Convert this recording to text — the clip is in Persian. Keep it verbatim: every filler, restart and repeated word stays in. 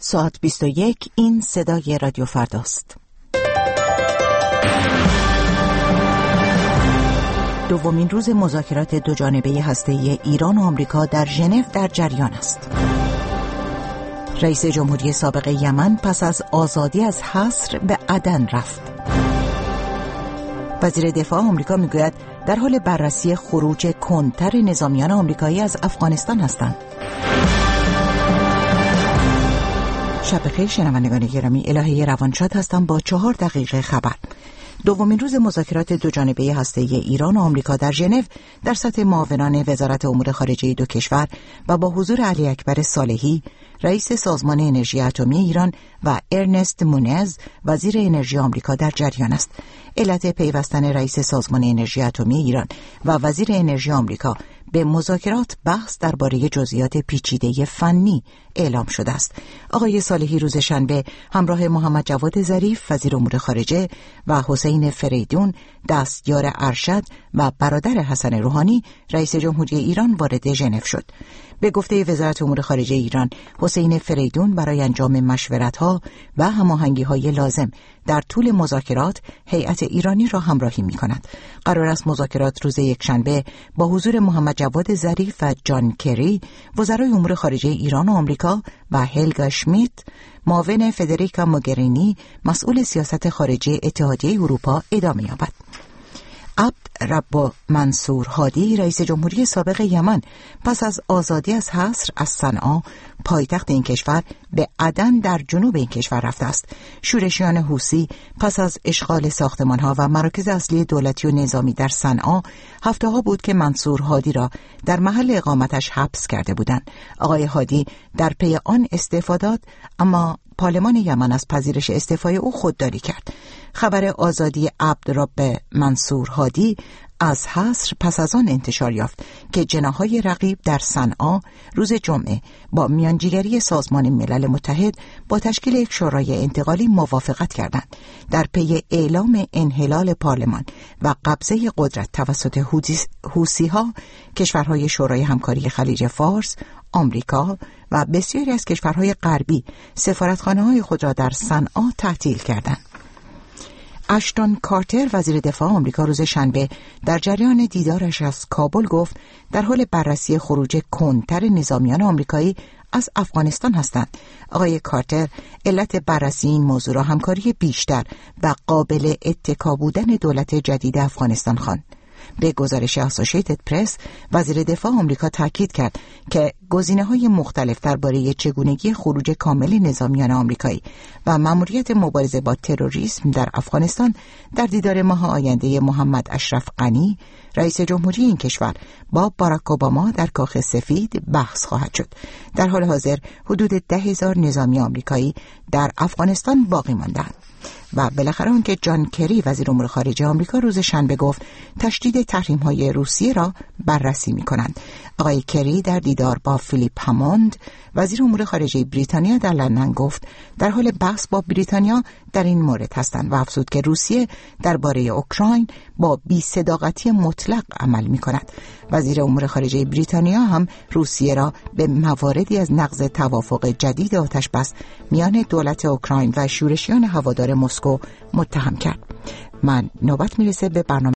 ساعت بیست و یک. این صدای رادیو فرداست. دومین روز مذاکرات دو جانبه هسته‌ای ایران و آمریکا در ژنو در جریان است. رئیس جمهوری سابق یمن پس از آزادی از حصر به عدن رفت. وزیر دفاع آمریکا میگوید در حال بررسی خروج کندتر نظامیان آمریکایی از افغانستان هستند. شب بخیر شنوندگان گرامی، الهه روانشاد هستم با چهار دقیقه خبر. دومین روز مذاکرات دو جانبه هسته‌ای ایران و آمریکا در ژنو در سطح معاونان وزارت امور خارجه دو کشور و با حضور علی اکبر صالحی رئیس سازمان انرژی اتمی ایران و ارنست مونز وزیر انرژی آمریکا در جریان است. علت پیوستن رئیس سازمان انرژی اتمی ایران و وزیر انرژی آمریکا به مذاکرات بحث درباره جزئیات پیچیده فنی اعلام شده است. آقای صالحی روز شنبه همراه محمد جواد ظریف وزیر امور خارجه و حسین فریدون دستیار ارشد و برادر حسن روحانی رئیس جمهوری ایران وارد ژنو شد. به گفته وزارت امور خارجه ایران، حسین فریدون برای انجام مشورت‌ها و هماهنگی‌های لازم در طول مذاکرات هیئت ایرانی را همراهی می‌کند. قرار است مذاکرات روز یکشنبه با حضور محمد جواد ظریف و جان کری وزرای امور خارجه ایران و آمریکا و هلگا شمیت معاون فدریکا موگرینی مسئول سیاست خارجی اتحادیه اروپا ادامه یابد. عبد رب منصور هادی رئیس جمهوری سابق یمن پس از آزادی از حصر از صنعا پایتخت این کشور به عدن در جنوب این کشور رفته است. شورشیان حوثی پس از اشغال ساختمان‌ها و مراکز اصلی دولتی و نظامی در صنعا هفته‌ها بود که منصور هادی را در محل اقامتش حبس کرده بودند. آقای هادی در پی آن استعفا داد، اما پارلمان یمن از پذیرش استعفای او خودداری کرد. خبر آزادی عبد رب منصور هادی از حصر پس از آن انتشار یافت که جناح‌های رقیب در صنعا روز جمعه با میانجیگری سازمان ملل متحد با تشکیل یک شورای انتقالی موافقت کردند. در پی اعلام انحلال پارلمان و قبضه قدرت توسط حوثی‌ها، کشورهای شورای همکاری خلیج فارس، آمریکا و بسیاری از کشورهای غربی سفارتخانه‌های خود را در صنعا تعطیل کردند. اشتون کارتر وزیر دفاع آمریکا روز شنبه در جریان دیدارش از کابل گفت در حال بررسی خروج کندتر نظامیان آمریکایی از افغانستان هستند. آقای کارتر علت بررسی این موضوع را همکاری بیشتر و قابل اتکا بودن دولت جدید افغانستان خواند. به گزارش اسوسییتد پرس، وزیر دفاع آمریکا تاکید کرد که گزینه‌های مختلف درباره چگونگی خروج کامل نظامیان آمریکایی و مأموریت مبارزه با تروریسم در افغانستان در دیدار ماه آینده محمد اشرف غنی رئیس جمهوری این کشور با باراک اوباما در کاخ سفید بحث خواهد شد. در حال حاضر حدود ده هزار نظامی آمریکایی در افغانستان باقی ماندند. و بالاخره آنکه جان کری وزیر امور خارجه آمریکا روز شنبه گفت تشدید تحریم‌های روسیه را بررسی می‌کنند. آقای کری در دیدار با فیلیپ هاموند وزیر امور خارجه بریتانیا در لندن گفت در حال بحث با بریتانیا در این مورد هستند و افزود که روسیه درباره اوکراین با بی‌صداقتی مطلق عمل می‌کند. وزیر امور خارجه بریتانیا هم روسیه را به مواردی از نقض توافق جدید آتش‌بس میان دولت اوکراین و شورشیان هوادار مسکو متهم کرد. من نوبت میرسه به برنامه